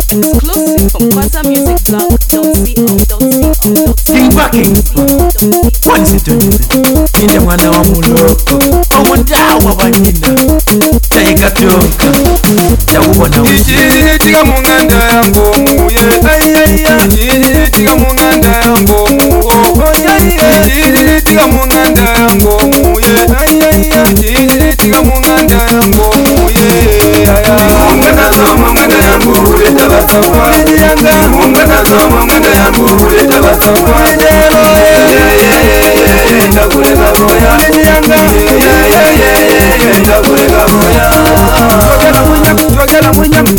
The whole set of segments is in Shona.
Exclusive from QuantaMusicBlog.co.co. King Backing. One situation. In the one of Muloko. Omundawa Banina. Taika Tonka. Tawana. Tika munganda yango muye. Tika munganda yango muye. Tika munganda yango muye. Tika munganda yango muye. Munganda zo munganda yango muye. Tabasamba. Munganda zo munganda yango muye. Tabasamba. Ndakureka boya. Ndakureka boya. Twagala munyam.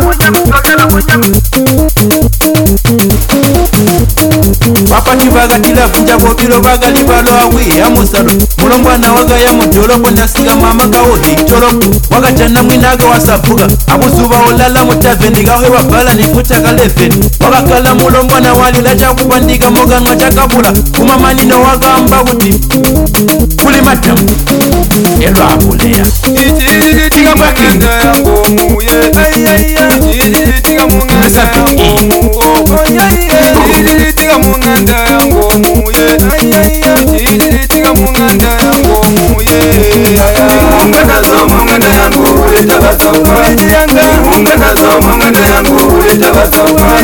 Wapati bagatila kunja bobilo bagali balwawi ya musalo mulongwana waga ya mudolo kondasiga mama kawohi tolo waga jana mwinaga wasapuga abuzuba olala mutaveni gawe wabala nifuta kaleveni waga kala mulongwana wali laja kubandika moga ngacha kabula kumamani no wagamba kuti kuli matamu elwa abulea Tika munganda yango muye. Tika munganda yango muye. Tika munganda yango muye. Tika munganda yango muye. Munganda zo munganda yango muye. Tabasamba. Munganda zo munganda yango muye. Tabasamba.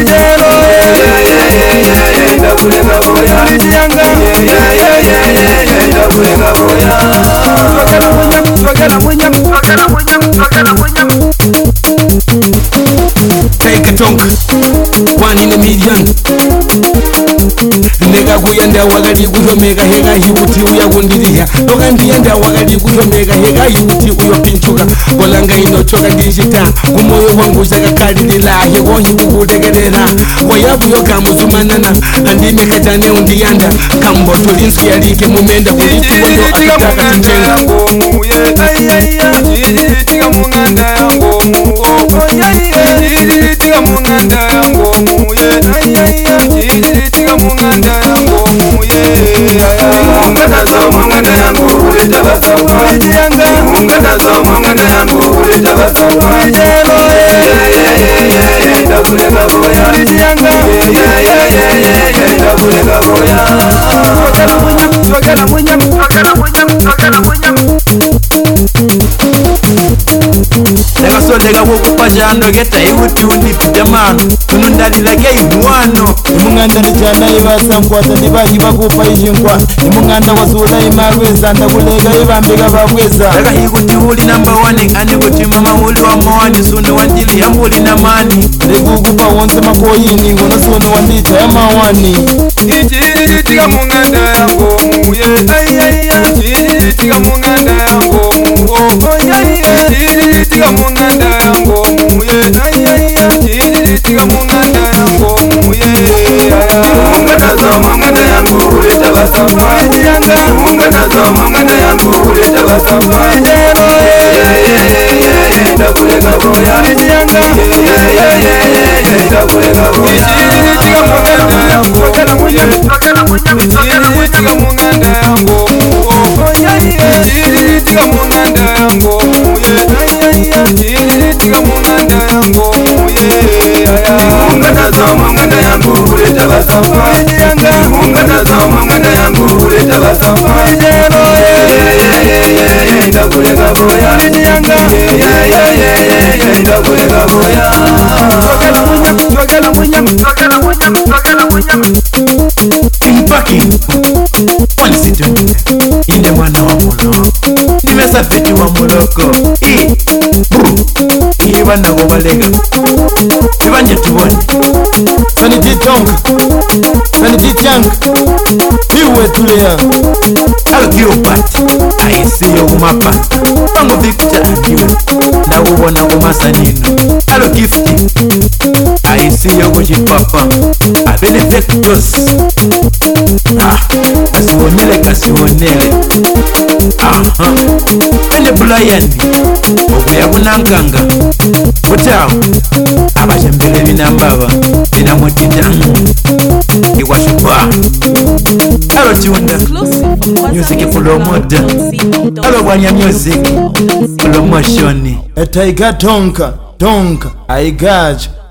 Ndakureka boya. Ndakureka boya. Twagala munyam. Taika Tonka 1 in a million. Nega kuyenda wakati kutomeka heka hiuti uya kundiriya Toka ndiyenda wakati kutomeka heka hiuti uyo pinchuka Kolanga inochoka dijita Kumoyo wangu zaka kalilila Heko hiku kutekedera Wayabu yoka muzumanana Andime katane undiyanda Kambo tulinski ya like mumenda Kulitu kondo akitaka tinjenga Tika munganda yango muye. Tika munganda yango muye. Tika munganda yango muye. Munganda zo munganda yango muye. Tabasamba. Munganda zo munganda yango muye. Tabasamba. Ndakureka boya. Ndakureka boya. Twagala munyam. Lega so lega wokupa jando geta iwuti undipite mano Tunundalila gei muwano Imunganda ni jana ibasamkwata Nibagi bakupa ijinkwa Imunganda wasula imarweza Ndakulega ibambika babweza Lega hikuti huli number 1 Ani kuti mama huli wa mwani Suni wandili ya huli na mani Legukupa wonse makoyini Ngono suni wandita ya mawani Tika munganda yango muye. Tika munganda yango muye. Tika munganda yango muye. Tika munganda yango muye. Munganda zo munganda yango muye. Tabasamba. Munganda zo munganda yango muye. Tabasamba. Ndakureka boya. Ndakureka boya. Tika munganda yango muye. Tika munganda yango muye. Tika munganda yango muye. Tika munganda yango muye. Munganda zo munganda yango muye. Tabasamba. Munganda zo munganda yango muye. Tabasamba. Ndakureka boya. Ndakureka boya. Twagala munyam. King Backing 1 situation. Inde mwana wa mulo Nimesafeti wa muloko Bana kubalega Ibanje tubone Sanity Tonka Iwe tulea Alkiopati Aisiyo kumapa Pango Victor Iwe Ndakubona kumasanino Alo Gifty Aisiyo kuchipapa Abene Vectors Kasibonele Ene Brian Okuya kunankanga Kutawo Abashembele binambaba Binamotida Iwashupa Hello Tunda Music promoter Hello Banya Music Promotion Taika Tonka I got you.